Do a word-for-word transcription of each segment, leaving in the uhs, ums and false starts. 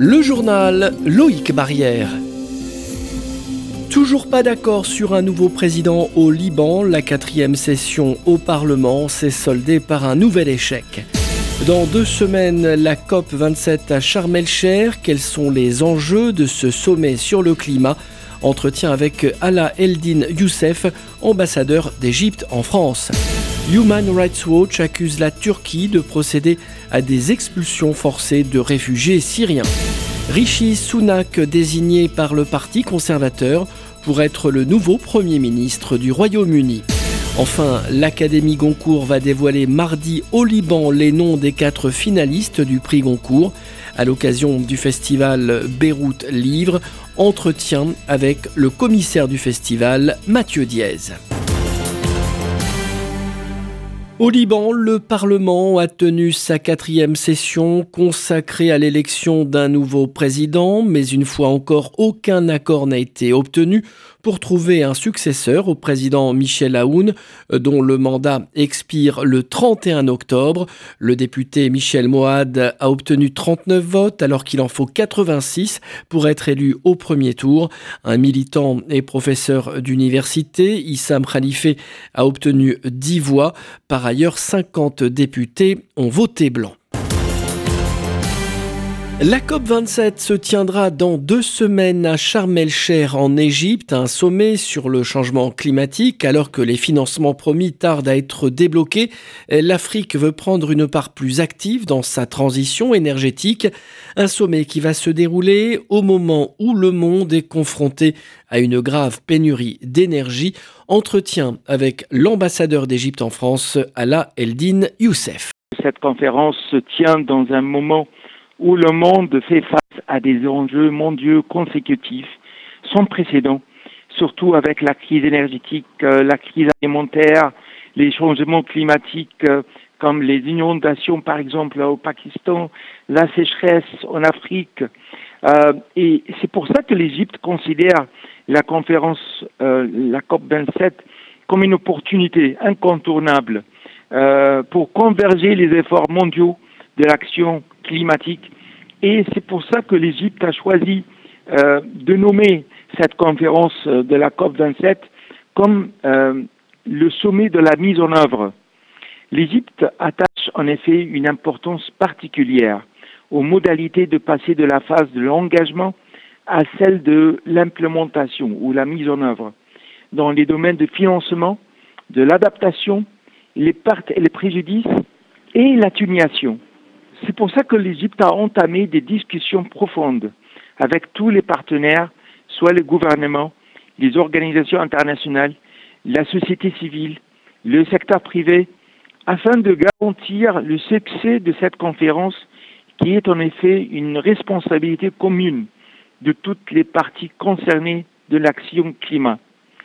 Le journal Loïc Barrière. Toujours pas d'accord sur un nouveau président au Liban. La quatrième session au Parlement s'est soldée par un nouvel échec. Dans deux semaines, la COP vingt-sept à Sharm el-Cheikh. Quels sont les enjeux de ce sommet sur le climat ? Entretien avec Ala Eldin Youssef, ambassadeur d'Égypte en France. Human Rights Watch accuse la Turquie de procéder à des expulsions forcées de réfugiés syriens. Rishi Sunak, désigné par le Parti conservateur pour être le nouveau Premier ministre du Royaume-Uni. Enfin, l'Académie Goncourt va dévoiler mardi au Liban les noms des quatre finalistes du prix Goncourt à l'occasion du festival Beyrouth Livre. Entretien avec le commissaire du festival, Mathieu Diez. Au Liban, le Parlement a tenu sa quatrième session consacrée à l'élection d'un nouveau président, mais une fois encore, aucun accord n'a été obtenu pour trouver un successeur au président Michel Aoun, dont le mandat expire le trente et un octobre. Le député Michel Moad a obtenu trente-neuf votes alors qu'il en faut quatre-vingt-six pour être élu au premier tour. Un militant et professeur d'université, Issam Khalife, a obtenu dix voix. Par ailleurs, cinquante députés ont voté blanc. La COP vingt-sept se tiendra dans deux semaines à Sharm el-Cheikh en Égypte, un sommet sur le changement climatique. Alors que les financements promis tardent à être débloqués, l'Afrique veut prendre une part plus active dans sa transition énergétique. Un sommet qui va se dérouler au moment où le monde est confronté à une grave pénurie d'énergie. Entretien avec l'ambassadeur d'Égypte en France, Ala Eldin Youssef. Cette conférence se tient dans un moment où le monde fait face à des enjeux mondiaux consécutifs sans précédent, surtout avec la crise énergétique, euh, la crise alimentaire, les changements climatiques euh, comme les inondations par exemple au Pakistan, la sécheresse en Afrique. Euh, et c'est pour ça que l'Égypte considère la conférence, euh, la COP vingt-sept, comme une opportunité incontournable euh, pour converger les efforts mondiaux de l'action climatique. Et c'est pour ça que l'Égypte a choisi euh, de nommer cette conférence de la COP vingt-sept comme euh, le sommet de la mise en œuvre. L'Égypte attache en effet une importance particulière aux modalités de passer de la phase de l'engagement à celle de l'implémentation ou la mise en œuvre dans les domaines de financement, de l'adaptation, les pertes et les préjudices et l'atténuation. C'est pour ça que l'Égypte a entamé des discussions profondes avec tous les partenaires, soit le gouvernement, les organisations internationales, la société civile, le secteur privé, afin de garantir le succès de cette conférence qui est en effet une responsabilité commune de toutes les parties concernées de l'action climat.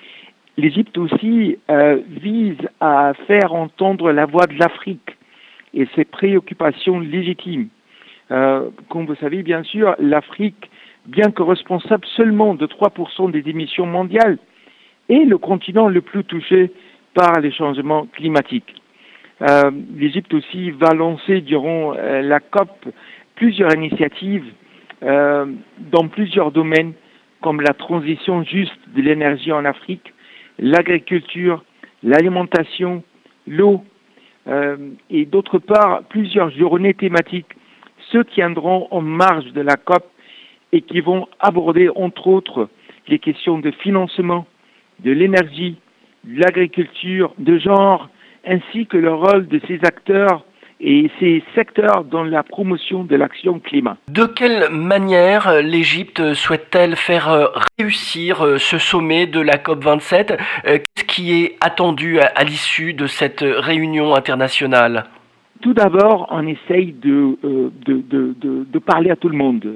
L'Égypte aussi euh, vise à faire entendre la voix de l'Afrique et ses préoccupations légitimes. Euh, comme vous savez, bien sûr, l'Afrique, bien que responsable seulement de trois pour cent des émissions mondiales, est le continent le plus touché par les changements climatiques. Euh, L'Égypte aussi va lancer durant euh, la COP plusieurs initiatives euh, dans plusieurs domaines, comme la transition juste de l'énergie en Afrique, l'agriculture, l'alimentation, l'eau, Euh, et d'autre part, plusieurs journées thématiques se tiendront en marge de la COP et qui vont aborder, entre autres, les questions de financement, de l'énergie, de l'agriculture, de genre, ainsi que le rôle de ces acteurs et ces secteurs dans la promotion de l'action climat. De quelle manière l'Égypte souhaite-t-elle faire réussir ce sommet de la COP vingt-sept ? Qu'est-ce qui est attendu à l'issue de cette réunion internationale ? Tout d'abord, on essaye de, euh, de, de, de, de parler à tout le monde,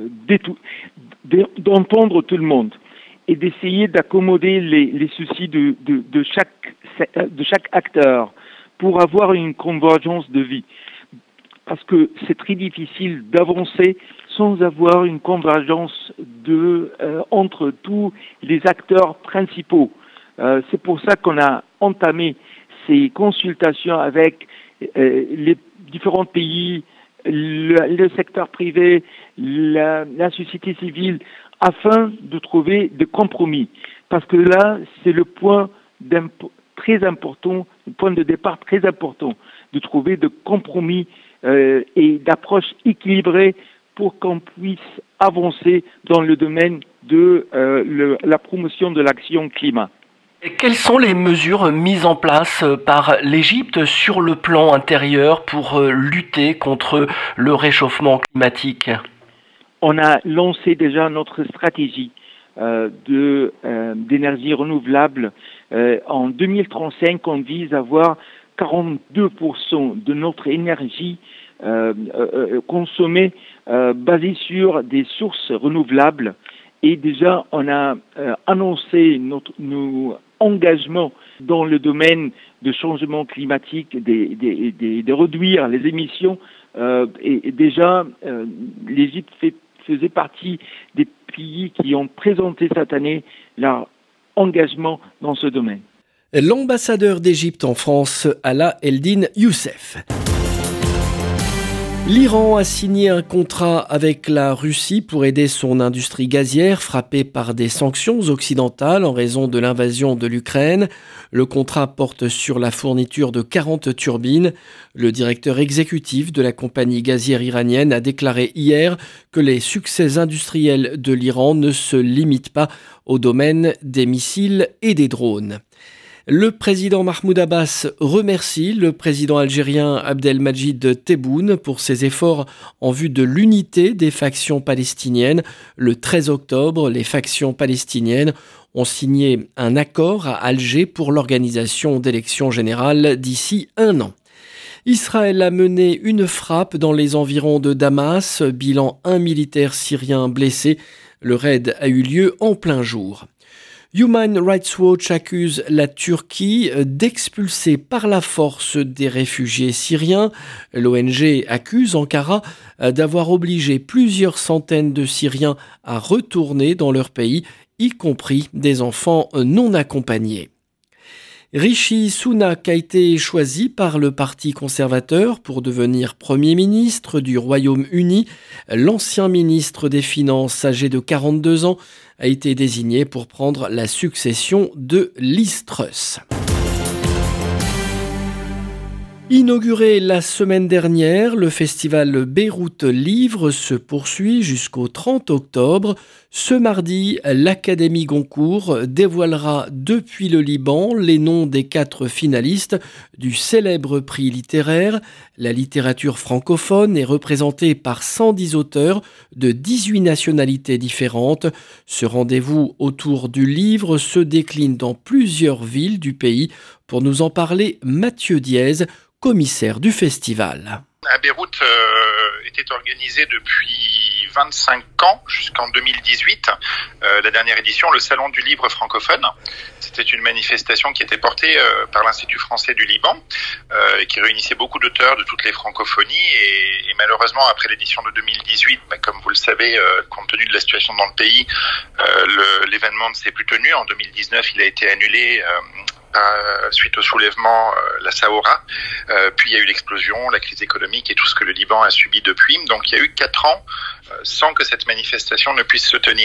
d'entendre tout le monde et d'essayer d'accommoder les, les soucis de, de, de, chaque, de chaque acteur pour avoir une convergence de vie. Parce que c'est très difficile d'avancer sans avoir une convergence de, euh, entre tous les acteurs principaux. Euh, c'est pour ça qu'on a entamé ces consultations avec euh, les différents pays le, le secteur privé, la, la société civile, afin de trouver des compromis. Parce que là, c'est le point très important, le point de départ très important, de trouver des compromis euh, et d'approches équilibrées pour qu'on puisse avancer dans le domaine de euh, le, la promotion de l'action climat. Et quelles sont les mesures mises en place par l'Égypte sur le plan intérieur pour lutter contre le réchauffement climatique ? On a lancé déjà notre stratégie euh, de, euh, d'énergie renouvelable. Euh, en deux mille trente-cinq, on vise à avoir quarante-deux pour cent de notre énergie euh, euh, consommée euh, basée sur des sources renouvelables. Et déjà, on a euh, annoncé notre, nos engagements dans le domaine de changement climatique, de, de, de, de réduire les émissions. Euh, et, et déjà, euh, l'Égypte fait, faisait partie des pays qui ont présenté cette année leur engagement dans ce domaine. L'ambassadeur d'Égypte en France, Ala Eldin Youssef. L'Iran a signé un contrat avec la Russie pour aider son industrie gazière frappée par des sanctions occidentales en raison de l'invasion de l'Ukraine. Le contrat porte sur la fourniture de quarante turbines. Le directeur exécutif de la compagnie gazière iranienne a déclaré hier que les succès industriels de l'Iran ne se limitent pas au domaine des missiles et des drones. Le président Mahmoud Abbas remercie le président algérien Abdelmadjid Tebboune pour ses efforts en vue de l'unité des factions palestiniennes. Le treize octobre, les factions palestiniennes ont signé un accord à Alger pour l'organisation d'élections générales d'ici un an. Israël a mené une frappe dans les environs de Damas, bilan un militaire syrien blessé. Le raid a eu lieu en plein jour. Human Rights Watch accuse la Turquie d'expulser par la force des réfugiés syriens. L'O N G accuse Ankara d'avoir obligé plusieurs centaines de Syriens à retourner dans leur pays, y compris des enfants non accompagnés. Rishi Sunak a été choisi par le Parti conservateur pour devenir Premier ministre du Royaume-Uni. L'ancien ministre des Finances, âgé de quarante-deux ans, a été désigné pour prendre la succession de Liz Truss. Inauguré la semaine dernière, le festival Beyrouth Livre se poursuit jusqu'au trente octobre. Ce mardi, l'Académie Goncourt dévoilera depuis le Liban les noms des quatre finalistes du célèbre prix littéraire. La littérature francophone est représentée par cent dix auteurs de dix-huit nationalités différentes. Ce rendez-vous autour du livre se décline dans plusieurs villes du pays. Pour nous en parler, Mathieu Diez, commissaire du festival. À Beyrouth euh, était organisé depuis vingt-cinq ans jusqu'en deux mille dix-huit, euh, la dernière édition, le Salon du Livre francophone. C'était une manifestation qui était portée euh, par l'Institut français du Liban, euh, et qui réunissait beaucoup d'auteurs de toutes les francophonies. Et, et malheureusement, après l'édition de deux mille dix-huit, bah, comme vous le savez, euh, compte tenu de la situation dans le pays, euh, le, l'événement ne s'est plus tenu. En deux mille dix-neuf, il a été annulé euh, Euh, suite au soulèvement, euh, la Sahora, euh, puis il y a eu l'explosion, la crise économique et tout ce que le Liban a subi depuis. Donc il y a eu quatre ans euh, sans que cette manifestation ne puisse se tenir.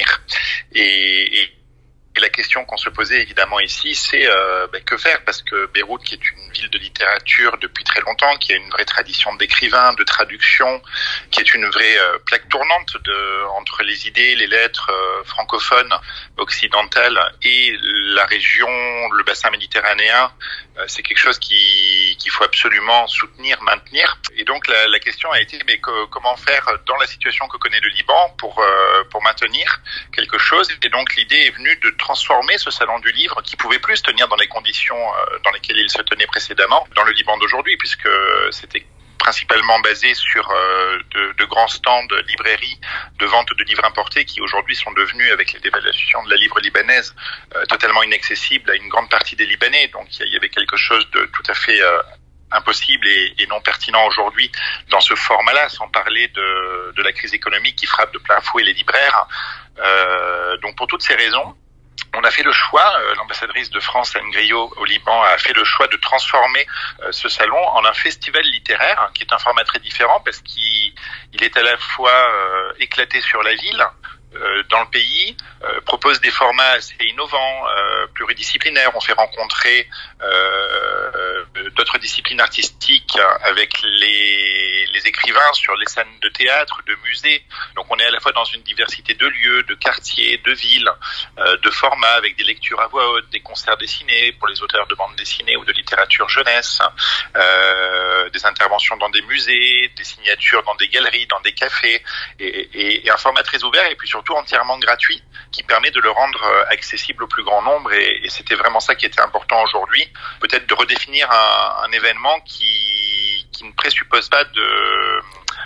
Et, et, et la question qu'on se posait évidemment ici, c'est euh, ben, que faire, parce que Beyrouth, qui est une ville de littérature depuis très longtemps, qui a une vraie tradition d'écrivains, de traduction, qui est une vraie euh, plaque tournante de, entre les idées, les lettres euh, francophones, occidentales et la région, le bassin méditerranéen, euh, c'est quelque chose qui qu'il faut absolument soutenir, maintenir. Et donc la, la question a été mais que, comment faire dans la situation que connaît le Liban pour euh, pour maintenir quelque chose. Et donc l'idée est venue de transformer ce salon du livre qui pouvait plus se tenir dans les conditions euh, dans lesquelles il se tenait précédemment dans le Liban d'aujourd'hui, puisque c'était principalement basé sur euh, de, de grands stands de librairies de vente de livres importés qui aujourd'hui sont devenus, avec les dévaluations de la livre libanaise, euh, totalement inaccessibles à une grande partie des Libanais. Donc il y avait quelque chose de tout à fait euh, impossible et, et non pertinent aujourd'hui dans ce format-là, sans parler de, de la crise économique qui frappe de plein fouet les libraires. Euh, donc pour toutes ces raisons, on a fait le choix, euh, l'ambassadrice de France, Anne Griot, au Liban, a fait le choix de transformer euh, ce salon en un festival littéraire, hein, qui est un format très différent parce qu'il il est à la fois euh, éclaté sur la ville, euh, dans le pays, euh, propose des formats assez innovants, euh, pluridisciplinaires. On fait rencontrer euh, d'autres disciplines artistiques avec les, les écrivains sur les scènes de théâtre, de musées. Donc on est à la fois dans une diversité de lieux, de quartiers, de villes, euh, de formats, avec des lectures à voix haute, des concerts dessinés pour les auteurs de bande dessinée ou de littérature jeunesse, euh, des interventions dans des musées, des signatures dans des galeries, dans des cafés, et, et, et un format très ouvert et puis surtout entièrement gratuit qui permet de le rendre accessible au plus grand nombre, et, et c'était vraiment ça qui était important aujourd'hui, peut-être de redéfinir un, un événement qui, qui ne présuppose pas de...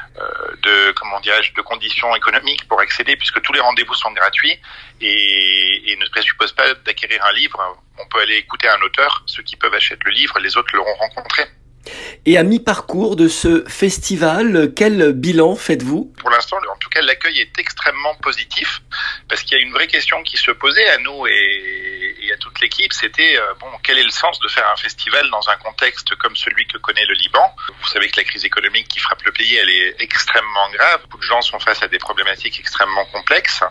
de comment dirais-je de conditions économiques pour accéder, puisque tous les rendez-vous sont gratuits et, et ne présuppose pas d'acquérir un livre. On peut aller écouter un auteur, ceux qui peuvent acheter le livre, les autres l'auront rencontré. Et à mi-parcours de ce festival, quel bilan faites-vous ? Pour l'instant, en tout cas, l'accueil est extrêmement positif, parce qu'il y a une vraie question qui se posait à nous et, et à toute l'équipe, c'était euh, bon, quel est le sens de faire un festival dans un contexte comme celui que connaît le Liban ? Vous savez que la crise économique qui frappe le pays, elle est extrêmement grave. Beaucoup de gens sont face à des problématiques extrêmement complexes,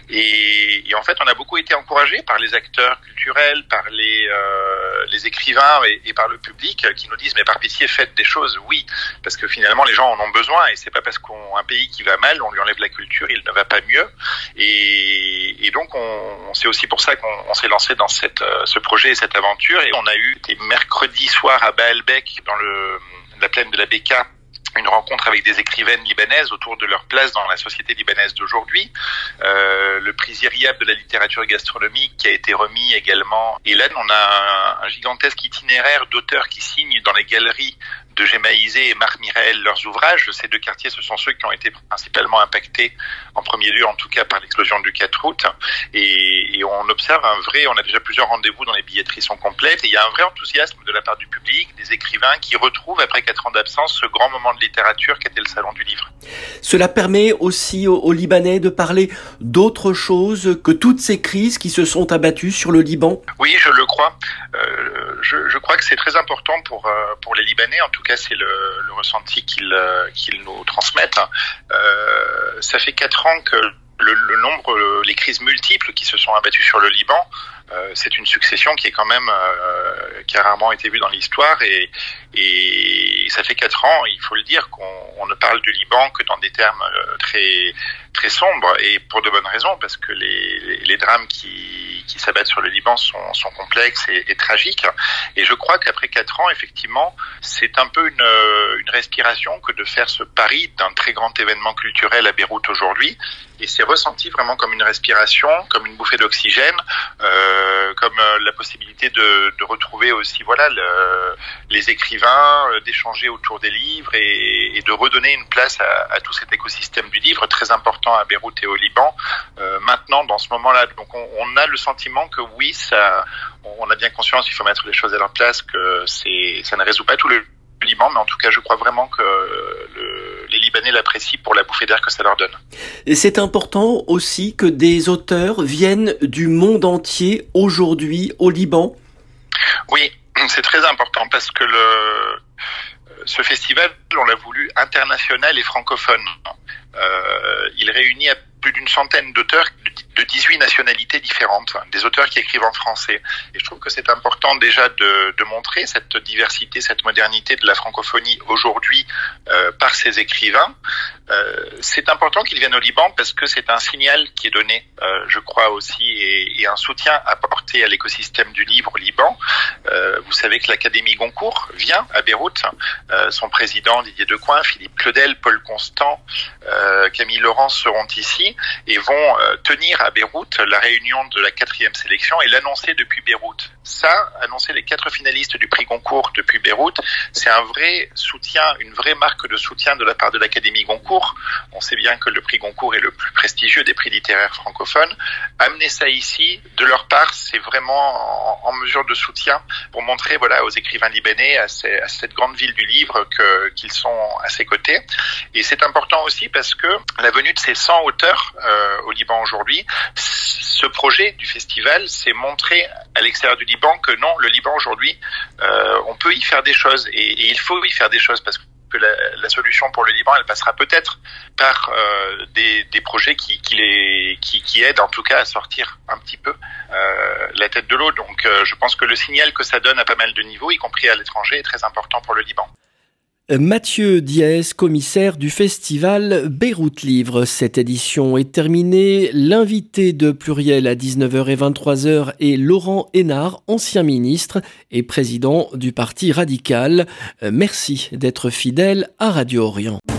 et, et en fait, on a beaucoup été encouragés par les acteurs culturels, par les, euh, les écrivains et, et par le public qui nous disent mais par pitié, faites des choses, oui, parce que finalement les gens en ont besoin, et c'est pas parce qu'un pays qui va mal, on lui enlève la culture, il ne va pas mieux, et, et donc on, c'est aussi pour ça qu'on on s'est lancé dans cette, ce projet et cette aventure, et on a eu des mercredis soirs à Baalbek, dans le, la plaine de la Beka, une rencontre avec des écrivaines libanaises autour de leur place dans la société libanaise d'aujourd'hui, euh, le prix Ziryab de la littérature gastronomique qui a été remis également, et là on a un, un gigantesque itinéraire d'auteurs qui signent dans les galeries de Gémaïsé et Marc Mirel leurs ouvrages. Ces deux quartiers, ce sont ceux qui ont été principalement impactés, en premier lieu en tout cas, par l'explosion du quatre août, et, et on observe un vrai, on a déjà plusieurs rendez-vous dont les billetteries sont complètes, et il y a un vrai enthousiasme de la part du public, des écrivains qui retrouvent après quatre ans d'absence ce grand moment de littérature qu'était le Salon du Livre. Cela permet aussi aux, aux Libanais de parler d'autre chose que toutes ces crises qui se sont abattues sur le Liban ? Oui, je le crois. Euh, je, je crois que c'est très important pour, euh, pour les Libanais, en tout cas c'est le, le ressenti qu'ils, euh, qu'ils nous transmettent. Euh, ça fait quatre ans que le, le nombre, les crises multiples qui se sont abattues sur le Liban, euh, c'est une succession qui est quand même euh, qui a rarement été vue dans l'histoire, et, et ça fait quatre ans, il faut le dire, qu'on on ne parle du Liban que dans des termes euh, très très sombres, et pour de bonnes raisons, parce que les, les, les drames qui, qui s'abattent sur le Liban sont, sont complexes et, et tragiques. Et je crois qu'après quatre ans, effectivement, c'est un peu une, une respiration que de faire ce pari d'un très grand événement culturel à Beyrouth aujourd'hui. Et c'est ressenti vraiment comme une respiration, comme une bouffée d'oxygène, euh, comme euh, la possibilité de, de retrouver aussi, voilà, le, les écrivains, euh, d'échanger autour des livres et, et de redonner une place à, à tout cet écosystème du livre très important à Beyrouth et au Liban. Euh, maintenant, dans ce moment-là, donc on, on a le sentiment que oui, ça, on a bien conscience, il faut mettre les choses à leur place, que c'est, ça ne résout pas tout le Liban, mais en tout cas, je crois vraiment que le, les Libanais l'apprécient pour la bouffée d'air que ça leur donne. Et c'est important aussi que des auteurs viennent du monde entier aujourd'hui au Liban ? Oui, c'est très important parce que le, ce festival, on l'a voulu international et francophone. Euh, il réunit à plus d'une centaine d'auteurs de dix-huit nationalités différentes, des auteurs qui écrivent en français. Et je trouve que c'est important déjà de, de montrer cette diversité, cette modernité de la francophonie aujourd'hui euh, par ces écrivains. Euh, c'est important qu'ils viennent au Liban parce que c'est un signal qui est donné, euh, je crois aussi, et, et un soutien apporté à l'écosystème du livre au Liban. Euh, vous savez que l'Académie Goncourt vient à Beyrouth. Euh, son président Didier Decoing, Philippe Claudel, Paul Constant, euh, Camille Laurence seront ici et vont euh, tenir à Beyrouth la réunion de la quatrième sélection et l'annoncer depuis Beyrouth. Ça, annoncer les quatre finalistes du prix Goncourt depuis Beyrouth, c'est un vrai soutien, une vraie marque de soutien de la part de l'Académie Goncourt. On sait bien que le prix Goncourt est le plus prestigieux des prix littéraires francophones. Amener ça ici, de leur part, c'est vraiment en, en mesure de soutien pour montrer, voilà, aux écrivains libanais, à, ces, à cette grande ville du livre, que, qu'ils sont à ses côtés. Et c'est important aussi parce que la venue de ces cent auteurs euh, au Liban aujourd'hui Ce projet du festival, c'est montrer à l'extérieur du Liban que non, le Liban aujourd'hui, euh, on peut y faire des choses et, et il faut y faire des choses parce que que la, la solution pour le Liban, elle passera peut-être par euh, des, des projets qui, qui, les, qui, qui aident en tout cas à sortir un petit peu euh, la tête de l'eau. Donc euh, je pense que le signal que ça donne à pas mal de niveaux, y compris à l'étranger, est très important pour le Liban. Mathieu Diaz, commissaire du festival Beyrouth Livre. Cette édition est terminée. L'invité de Pluriel à dix-neuf heures et vingt-trois heures est Laurent Hénard, ancien ministre et président du Parti radical. Merci d'être fidèle à Radio Orient.